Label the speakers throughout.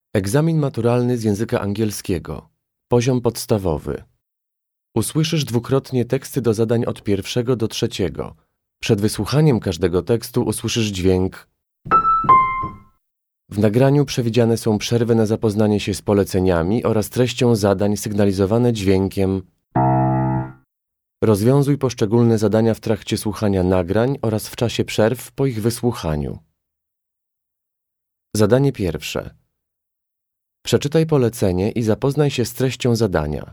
Speaker 1: Egzamin maturalny z języka angielskiego. Poziom podstawowy. Usłyszysz dwukrotnie teksty do zadań od 1 do 3. Przed wysłuchaniem każdego tekstu usłyszysz dźwięk. W nagraniu przewidziane są przerwy na zapoznanie się z poleceniami oraz treścią zadań sygnalizowane dźwiękiem. Rozwiązuj poszczególne zadania w trakcie słuchania nagrań oraz w czasie przerw po ich wysłuchaniu. Zadanie pierwsze. Przeczytaj polecenie i zapoznaj się z treścią zadania.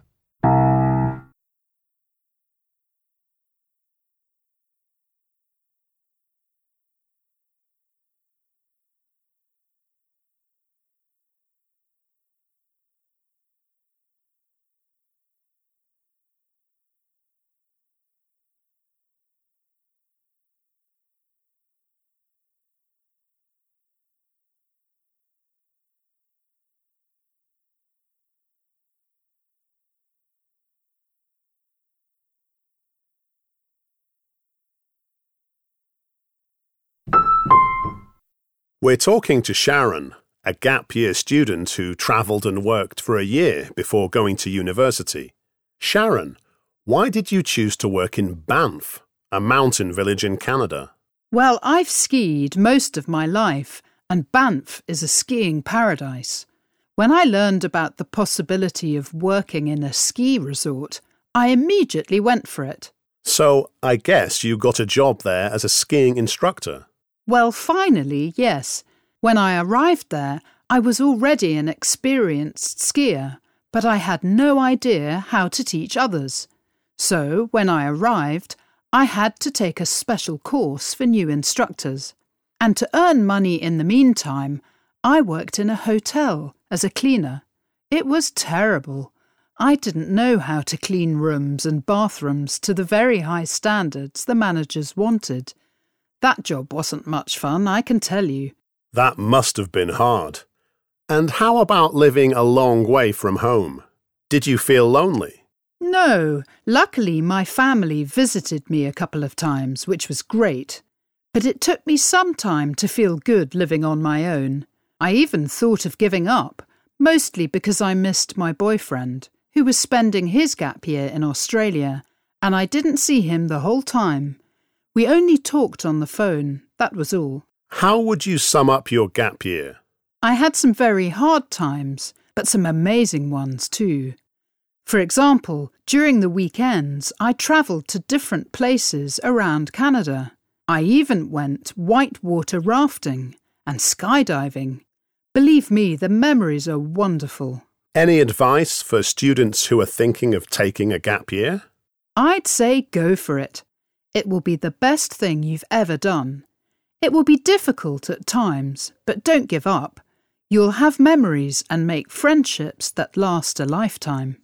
Speaker 2: We're talking to Sharon, a gap year student who travelled and worked for a year before going to university. Sharon, why did you choose to work in Banff, a mountain village in Canada?
Speaker 3: Well, I've skied most of my life, and Banff is a skiing paradise. When I learned about the possibility of working in a ski resort, I immediately went for it.
Speaker 2: So, I guess you got a job there as a skiing instructor.
Speaker 3: Well, finally, yes. When I arrived there, I was already an experienced skier, but I had no idea how to teach others. So, when I arrived, I had to take a special course for new instructors. And to earn money in the meantime, I worked in a hotel as a cleaner. It was terrible. I didn't know how to clean rooms and bathrooms to the very high standards the managers wanted. That job wasn't much fun, I can tell you.
Speaker 2: That must have been hard. And how about living a long way from home? Did you feel lonely?
Speaker 3: No, luckily my family visited me a couple of times, which was great. But it took me some time to feel good living on my own. I even thought of giving up, mostly because I missed my boyfriend, who was spending his gap year in Australia, and I didn't see him the whole time. We only talked on the phone, that was all.
Speaker 2: How would you sum up your gap year?
Speaker 3: I had some very hard times, but some amazing ones too. For example, during the weekends, I travelled to different places around Canada. I even went whitewater rafting and skydiving. Believe me, the memories are wonderful.
Speaker 2: Any advice for students who are thinking of taking a gap year?
Speaker 3: I'd say go for it. It will be the best thing you've ever done. It will be difficult at times, but don't give up. You'll have memories and make friendships that last a lifetime.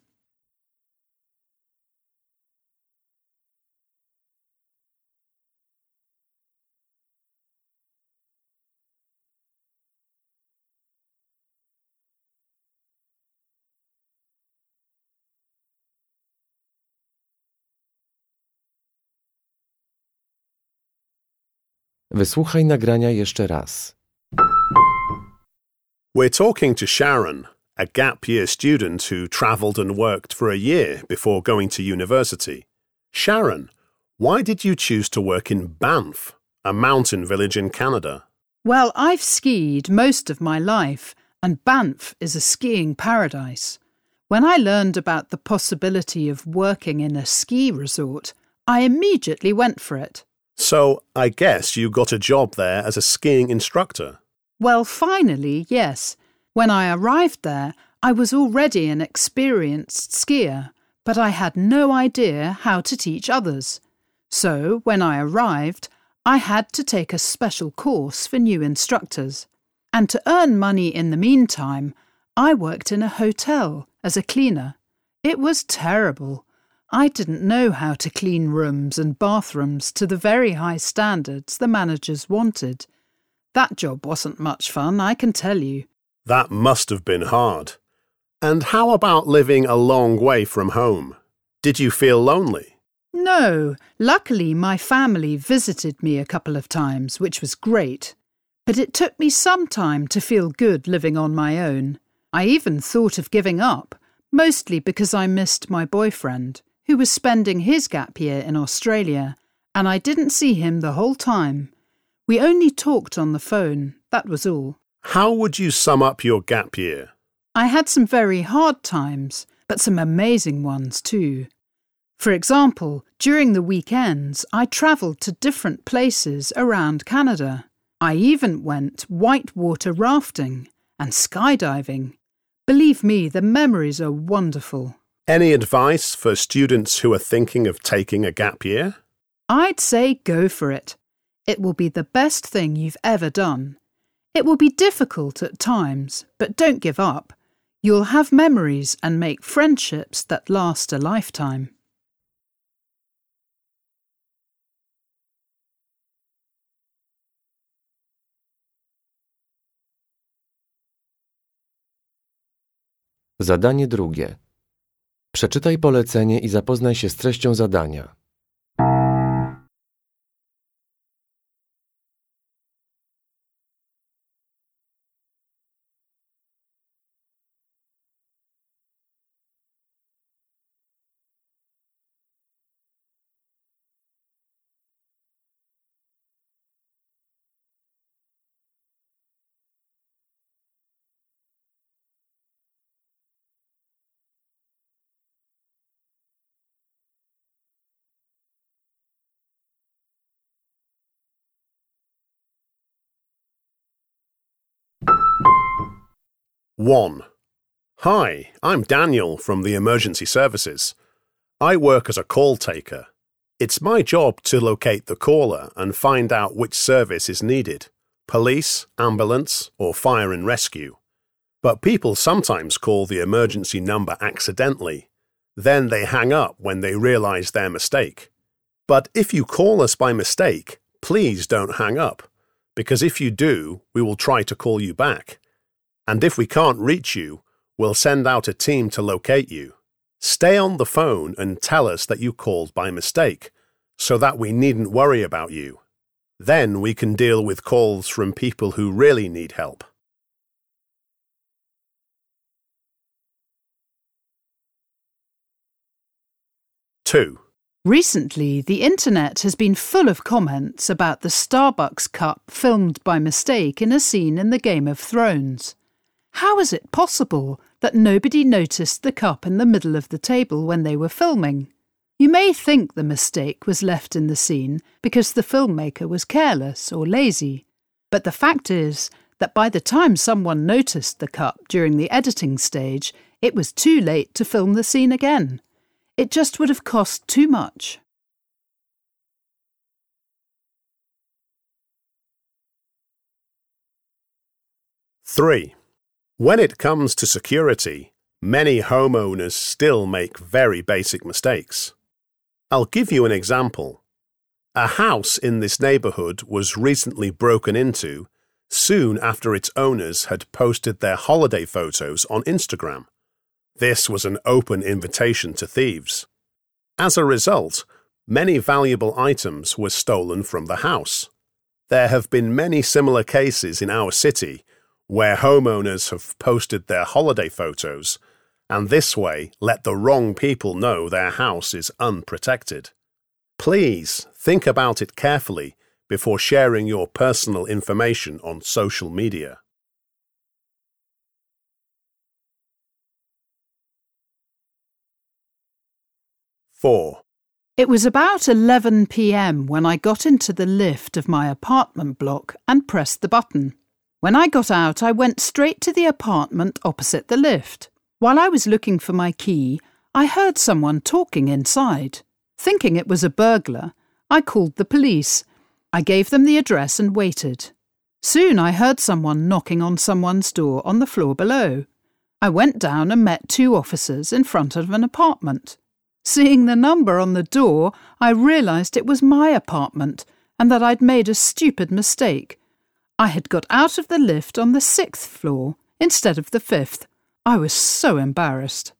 Speaker 1: Wysłuchaj nagrania jeszcze raz.
Speaker 2: We're talking to Sharon, a gap year student who travelled and worked for a year before going to university. Sharon, why did you choose to work in Banff, a mountain village in Canada?
Speaker 3: Well, I've skied most of my life, and Banff is a skiing paradise. When I learned about the possibility of working in a ski resort, I immediately went for it.
Speaker 2: So, I guess you got a job there as a skiing instructor.
Speaker 3: Well, finally, yes. When I arrived there, I was already an experienced skier, but I had no idea how to teach others. So, when I arrived, I had to take a special course for new instructors. And to earn money in the meantime, I worked in a hotel as a cleaner. It was terrible. I didn't know how to clean rooms and bathrooms to the very high standards the managers wanted. That job wasn't much fun, I can tell you.
Speaker 2: That must have been hard. And how about living a long way from home? Did you feel lonely?
Speaker 3: No, luckily my family visited me a couple of times, which was great. But it took me some time to feel good living on my own. I even thought of giving up, mostly because I missed my boyfriend, who was spending his gap year in Australia, and I didn't see him the whole time. We only talked on the phone, that was all.
Speaker 2: How would you sum up your gap year?
Speaker 3: I had some very hard times, but some amazing ones too. For example, during the weekends, I travelled to different places around Canada. I even went whitewater rafting and skydiving. Believe me, the memories are wonderful.
Speaker 2: Any advice for students who are thinking of taking a gap year?
Speaker 3: I'd say go for it. It will be the best thing you've ever done. It will be difficult at times, but don't give up. You'll have memories and make friendships that last a lifetime.
Speaker 1: Zadanie drugie. Przeczytaj polecenie i zapoznaj się z treścią zadania.
Speaker 2: One. Hi, I'm Daniel from the Emergency Services. I work as a call taker. It's my job to locate the caller and find out which service is needed, police, ambulance, or fire and rescue. But people sometimes call the emergency number accidentally. Then they hang up when they realize their mistake. But if you call us by mistake, please don't hang up, because if you do, we will try to call you back. And if we can't reach you, we'll send out a team to locate you. Stay on the phone and tell us that you called by mistake, so that we needn't worry about you. Then we can deal with calls from people who really need help. Two.
Speaker 3: Recently, the internet has been full of comments about the Starbucks cup filmed by mistake in a scene in the Game of Thrones. How is it possible that nobody noticed the cup in the middle of the table when they were filming? You may think the mistake was left in the scene because the filmmaker was careless or lazy, but the fact is that by the time someone noticed the cup during the editing stage, it was too late to film the scene again. It just would have cost too much.
Speaker 2: Three. When it comes to security, many homeowners still make very basic mistakes. I'll give you an example. A house in this neighborhood was recently broken into soon after its owners had posted their holiday photos on Instagram. This was an open invitation to thieves. As a result, many valuable items were stolen from the house. There have been many similar cases in our city where homeowners have posted their holiday photos and this way let the wrong people know their house is unprotected. Please think about it carefully before sharing your personal information on social media. Four.
Speaker 3: It was about 11 p.m. when I got into the lift of my apartment block and pressed the button. When I got out, I went straight to the apartment opposite the lift. While I was looking for my key, I heard someone talking inside. Thinking it was a burglar, I called the police. I gave them the address and waited. Soon I heard someone knocking on someone's door on the floor below. I went down and met two officers in front of an apartment. Seeing the number on the door, I realised it was my apartment and that I'd made a stupid mistake. I had got out of the lift on the 6th floor instead of the 5th. I was so embarrassed.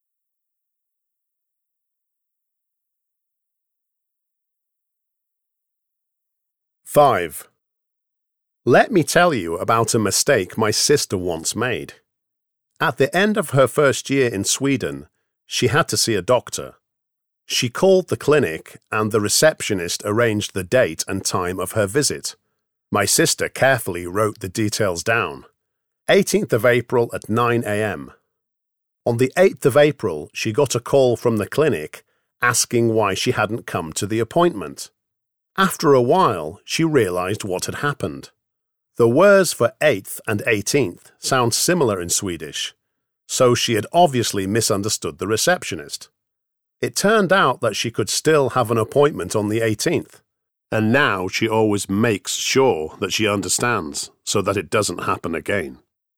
Speaker 2: Five. Let me tell you about a mistake my sister once made. At the end of her first year in Sweden, she had to see a doctor. She called the clinic and the receptionist arranged the date and time of her visit. My sister carefully wrote the details down. 18th of April at 9 a.m. On the 8th of April, she got a call from the clinic asking why she hadn't come to the appointment. After a while, she realized what had happened. The words for 8th and 18th sound similar in Swedish, so she had obviously misunderstood the receptionist. It turned out that she could still have an appointment on the 18th, and now she always makes sure that she understands so that it doesn't happen again.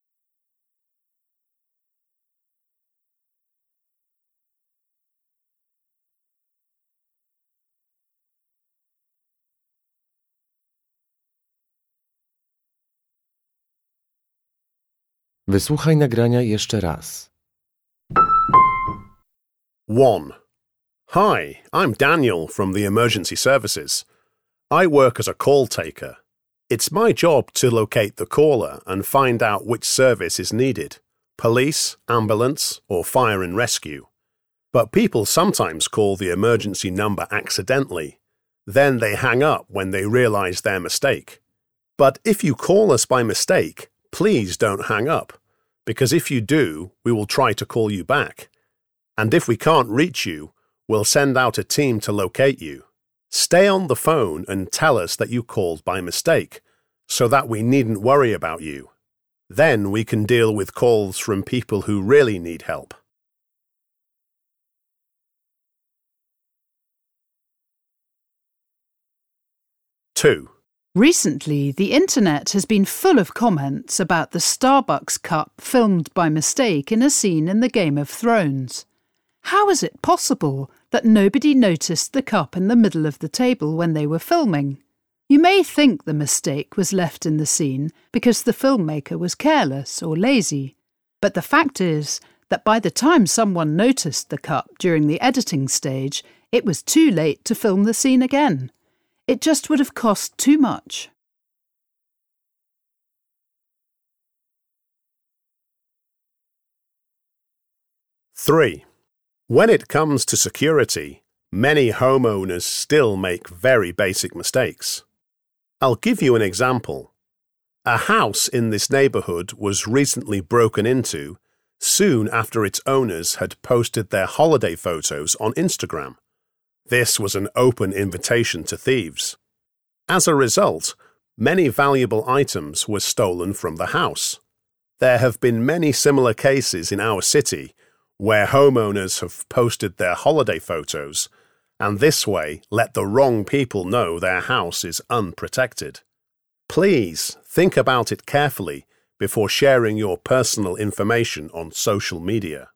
Speaker 1: Wysłuchaj nagrania jeszcze raz.
Speaker 2: 1. Hi, I'm Daniel from the emergency services. I work as a call taker. It's my job to locate the caller and find out which service is needed, police, ambulance, or fire and rescue. But people sometimes call the emergency number accidentally. Then they hang up when they realize their mistake. But if you call us by mistake, please don't hang up, because if you do, we will try to call you back. And if we can't reach you, we'll send out a team to locate you. Stay on the phone and tell us that you called by mistake, so that we needn't worry about you. Then we can deal with calls from people who really need help. 2.
Speaker 3: Recently, the internet has been full of comments about the Starbucks cup filmed by mistake in a scene in the Game of Thrones. How is it possible that nobody noticed the cup in the middle of the table when they were filming? You may think the mistake was left in the scene because the filmmaker was careless or lazy, but the fact is that by the time someone noticed the cup during the editing stage, it was too late to film the scene again. It just would have cost too much.
Speaker 2: 3. When it comes to security, many homeowners still make very basic mistakes. I'll give you an example. A house in this neighborhood was recently broken into soon after its owners had posted their holiday photos on Instagram. This was an open invitation to thieves. As a result, many valuable items were stolen from the house. There have been many similar cases in our city where homeowners have posted their holiday photos and this way let the wrong people know their house is unprotected. Please think about it carefully before sharing your personal information on social media.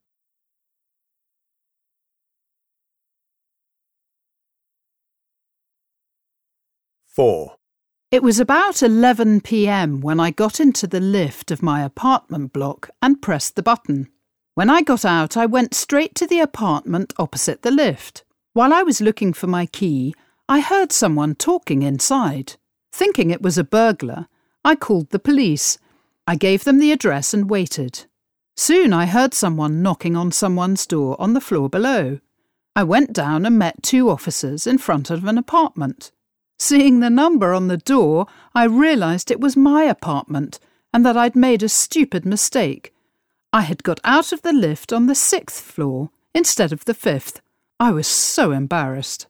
Speaker 2: 4.
Speaker 3: It was about 11 p.m. when I got into the lift of my apartment block and pressed the button. When I got out, I went straight to the apartment opposite the lift. While I was looking for my key, I heard someone talking inside. Thinking it was a burglar, I called the police. I gave them the address and waited. Soon I heard someone knocking on someone's door on the floor below. I went down and met 2 officers in front of an apartment. Seeing the number on the door, I realised it was my apartment and that I'd made a stupid mistake. I had got out of the lift on the 6th floor instead of the 5th. I was so embarrassed.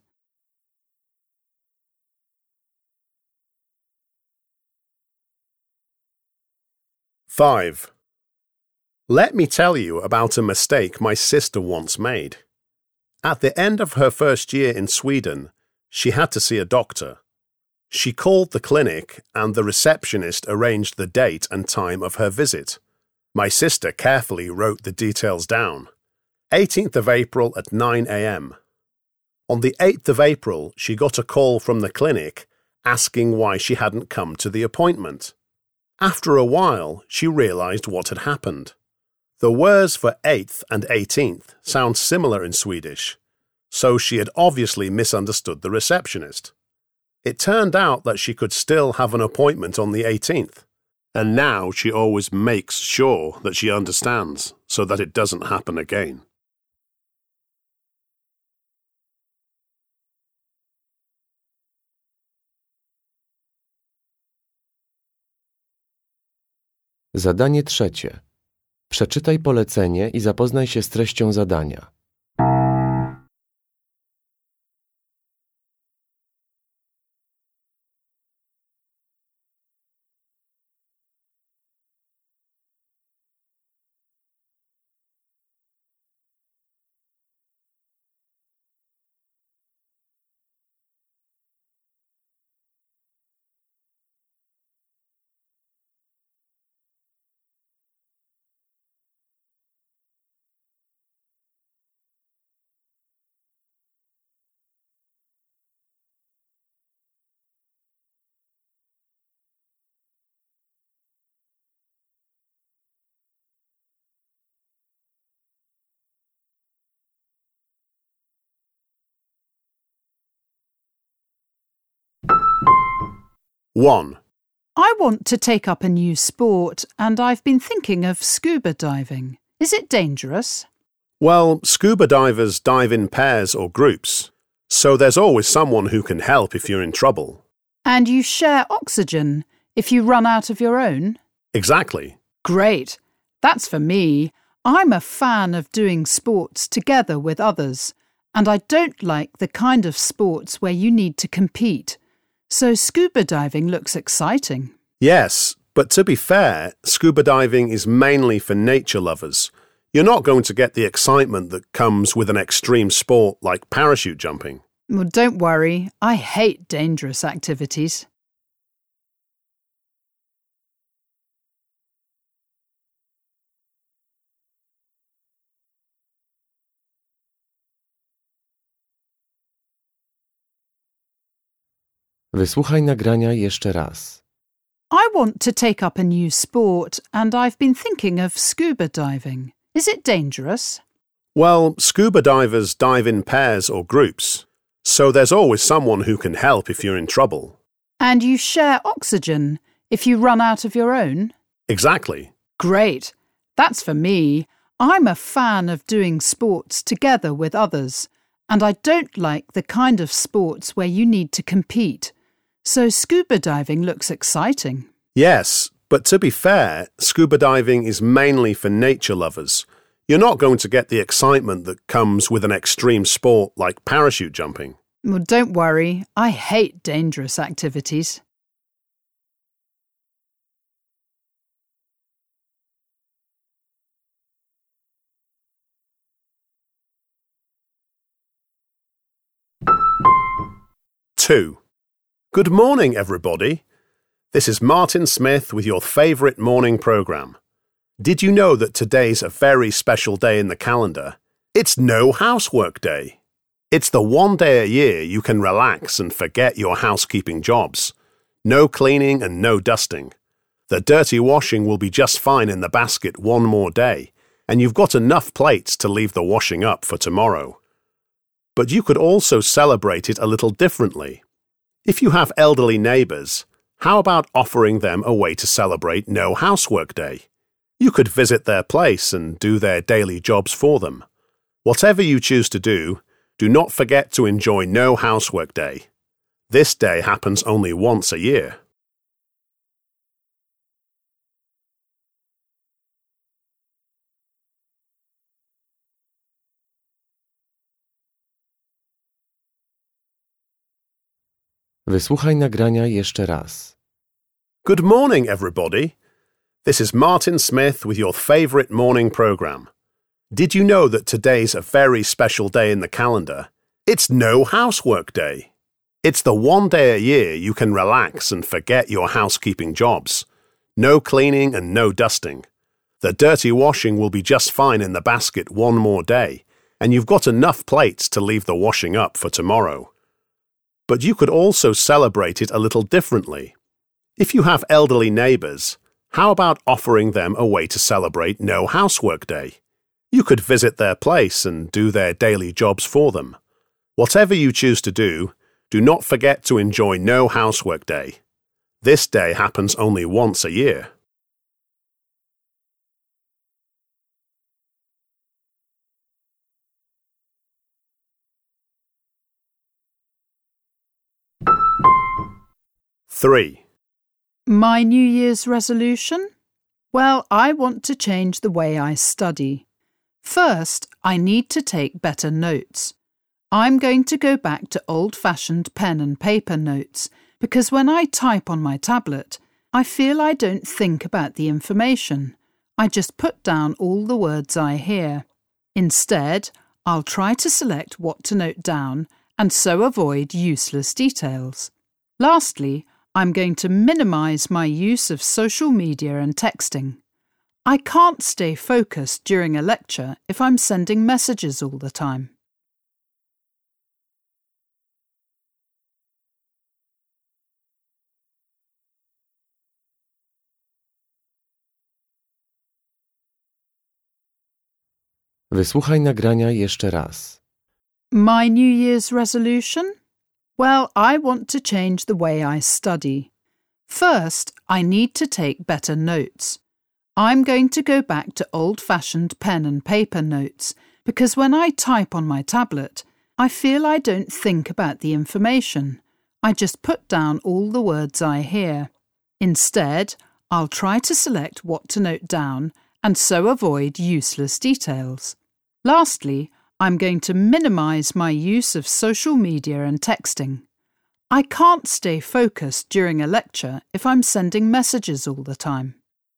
Speaker 2: 5. Let me tell you about a mistake my sister once made. At the end of her first year in Sweden, she had to see a doctor. She called the clinic and the receptionist arranged the date and time of her visit. My sister carefully wrote the details down. 18th of April at 9 a.m. On the 8th of April, she got a call from the clinic asking why she hadn't come to the appointment. After a while, she realized what had happened. The words for 8th and 18th sound similar in Swedish, so she had obviously misunderstood the receptionist. It turned out that she could still have an appointment on the 18th, And now she always makes sure that she understands so that it doesn't happen again.
Speaker 1: Zadanie trzecie. Przeczytaj polecenie i zapoznaj się z treścią zadania.
Speaker 2: One.
Speaker 3: I want to take up a new sport and I've been thinking of scuba diving. Is it dangerous?
Speaker 2: Well, scuba divers dive in pairs or groups, so there's always someone who can help if you're in trouble.
Speaker 3: And you share oxygen if you run out of your own?
Speaker 2: Exactly.
Speaker 3: Great. That's for me. I'm a fan of doing sports together with others, and I don't like the kind of sports where you need to compete. So scuba diving looks exciting.
Speaker 2: Yes, but to be fair, scuba diving is mainly for nature lovers. You're not going to get the excitement that comes with an extreme sport like parachute jumping.
Speaker 3: Well, don't worry. I hate dangerous activities.
Speaker 1: Wysłuchaj nagrania jeszcze raz.
Speaker 3: I want to take up a new sport and I've been thinking of scuba diving. Is it dangerous?
Speaker 2: Well, scuba divers dive in pairs or groups, so there's always someone who can help if you're in trouble.
Speaker 3: And you share oxygen if you run out of your own?
Speaker 2: Exactly.
Speaker 3: Great. That's for me. I'm a fan of doing sports together with others, and I don't like the kind of sports where you need to compete. So scuba diving looks exciting.
Speaker 2: Yes, but to be fair, scuba diving is mainly for nature lovers. You're not going to get the excitement that comes with an extreme sport like parachute jumping.
Speaker 3: Well, don't worry. I hate dangerous activities.
Speaker 2: Two. Good morning, everybody. This is Martin Smith with your favourite morning programme. Did you know that today's a very special day in the calendar? It's No Housework Day. It's the one day a year you can relax and forget your housekeeping jobs. No cleaning and no dusting. The dirty washing will be just fine in the basket one more day, and you've got enough plates to leave the washing up for tomorrow. But you could also celebrate it a little differently. If you have elderly neighbours, how about offering them a way to celebrate No Housework Day? You could visit their place and do their daily jobs for them. Whatever you choose to do not forget to enjoy No Housework Day. This day happens only once a year.
Speaker 1: Wysłuchaj nagrania jeszcze raz.
Speaker 2: Good morning, everybody. This is Martin Smith with your favourite morning programme. Did you know that today's a very special day in the calendar? It's No Housework Day. It's the one day a year you can relax and forget your housekeeping jobs. No cleaning and no dusting. The dirty washing will be just fine in the basket one more day, and you've got enough plates to leave the washing up for tomorrow. But you could also celebrate it a little differently. If you have elderly neighbours, how about offering them a way to celebrate No Housework Day? You could visit their place and do their daily jobs for them. Whatever you choose to do not forget to enjoy No Housework Day. This day happens only once a year. 3.
Speaker 3: My New Year's resolution? Well, I want to change the way I study. First, I need to take better notes. I'm going to go back to old-fashioned pen and paper notes because when I type on my tablet, I feel I don't think about the information. I just put down all the words I hear. Instead, I'll try to select what to note down and so avoid useless details. Lastly, I'm going to minimize my use of social media and texting. I can't stay focused during a lecture if I'm sending messages all the time.
Speaker 1: Wysłuchaj nagrania jeszcze raz.
Speaker 3: My New Year's resolution? Well, I want to change the way I study. First, I need to take better notes. I'm going to go back to old-fashioned pen and paper notes because when I type on my tablet, I feel I don't think about the information. I just put down all the words I hear. Instead, I'll try to select what to note down and so avoid useless details. Lastly, I'm going to minimize my use of social media and texting. I can't stay focused during a lecture if I'm sending messages all the time.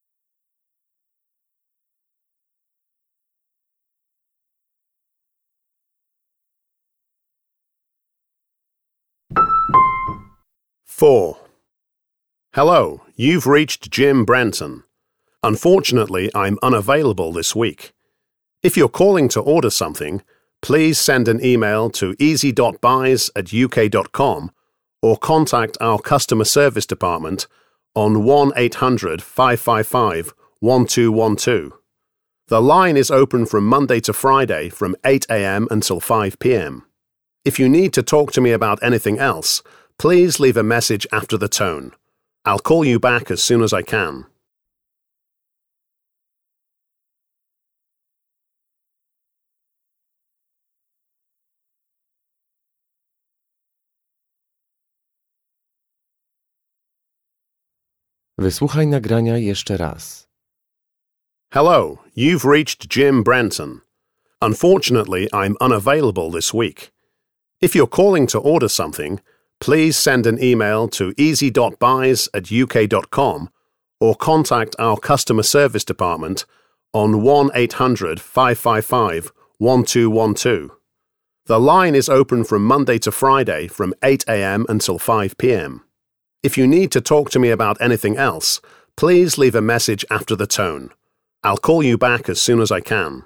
Speaker 2: Four. Hello, you've reached Jim Brenton. Unfortunately, I'm unavailable this week. If you're calling to order something, please send an email to easy.buys@uk.com or contact our customer service department on 1-800-555-1212. The line is open from Monday to Friday from 8 a.m. until 5 p.m. If you need to talk to me about anything else, please leave a message after the tone. I'll call you back as soon as I can.
Speaker 1: Wysłuchaj nagrania jeszcze raz.
Speaker 2: Hello, you've reached Jim Brenton. Unfortunately, I'm unavailable this week. If you're calling to order something, please send an email to easy.buys@uk.com or contact our customer service department on 1-800-555-1212. The line is open from Monday to Friday from 8 a.m. until 5 p.m. If you need to talk to me about anything else, please leave a message after the tone. I'll call you back as soon as I can.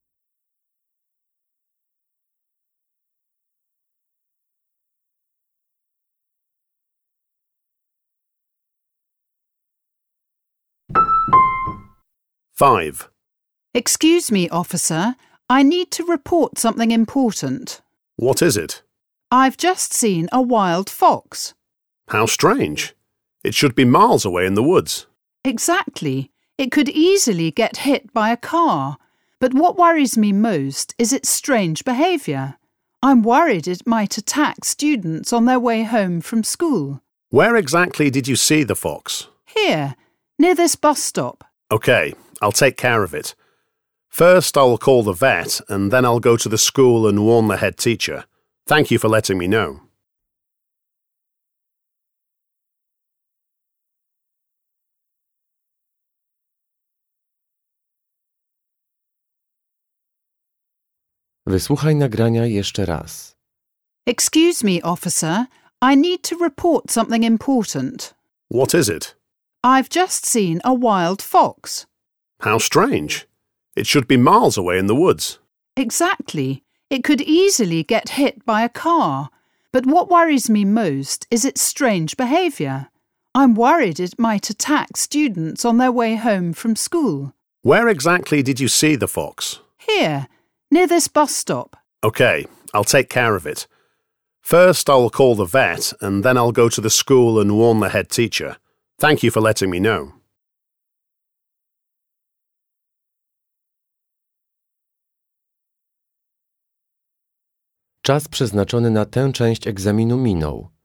Speaker 2: Five.
Speaker 3: Excuse me, officer. I need to report something important.
Speaker 2: What is it?
Speaker 3: I've just seen a wild fox.
Speaker 2: How strange. It should be miles away in the woods.
Speaker 3: Exactly. It could easily get hit by a car. But what worries me most is its strange behaviour. I'm worried it might attack students on their way home from school.
Speaker 2: Where exactly did you see the fox?
Speaker 3: Here, near this bus stop.
Speaker 2: OK, I'll take care of it. First, I'll call the vet, and then I'll go to the school and warn the head teacher. Thank you for letting me know.
Speaker 1: Wysłuchaj nagrania jeszcze raz.
Speaker 3: Excuse me, officer. I need to report something important.
Speaker 2: What is it?
Speaker 3: I've just seen a wild fox.
Speaker 2: How strange. It should be miles away in the woods.
Speaker 3: Exactly. It could easily get hit by a car. But what worries me most is its strange behaviour. I'm worried it might attack students on their way home from school.
Speaker 2: Where exactly did you see the fox?
Speaker 3: Here, near this bus stop.
Speaker 2: OK, I'll take care of it. First, I'll call the vet, and then I'll go to the school and warn the head teacher. Thank you for letting me know.
Speaker 1: Czas przeznaczony na tę część egzaminu minął.